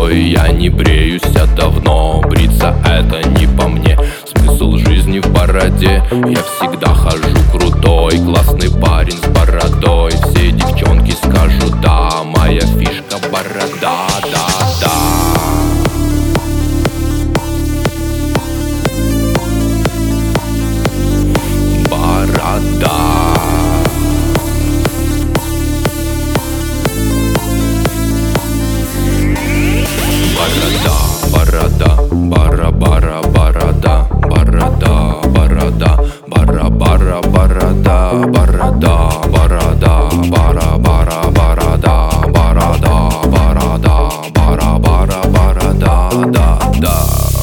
бородой. Я не бреюсь давно, бриться это не по мне. Смысл жизни в бороде, я всегда хожу крутой. Классный парень с бородой, все девчонки скажут да. Моя фишка борода, да. Борода. Борода, бара-бара, борода, борода, борода, бара-бара, борода, борода, борода, бара-бара, борода, борода, борода, бара-бара, борода, да.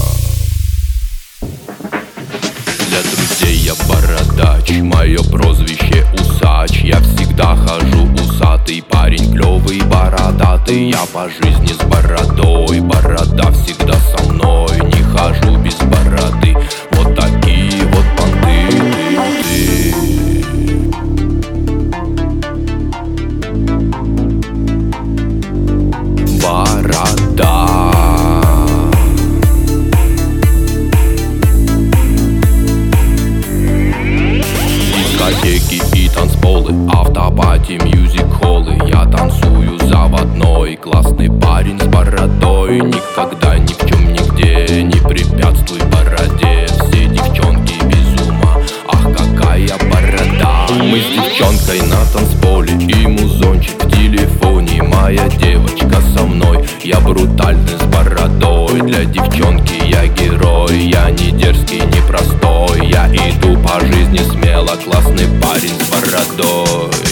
Для друзей я бородач, мое прозвище усач. Я всегда хожу усатый, парень клёвый, бородатый. Я по жизни с бородой, борода всегда со мной. Не хожу без бороды, вот такие вот понты. Борода. Дискотеки и танцполы, автопати, мьюзик-холлы. Я танцую заводной, классный парень с бородой. Никогда ни в чем нигде не препятствуй бороде. Все девчонки без ума, ах какая борода. Мы с девчонкой на танцполе и музончик в телефоне. Моя девочка со мной, я брутальный с бородой. Для девчонки я герой, я не дерзкий, не простой. Я иду по жизни смело, классный парень с бородой.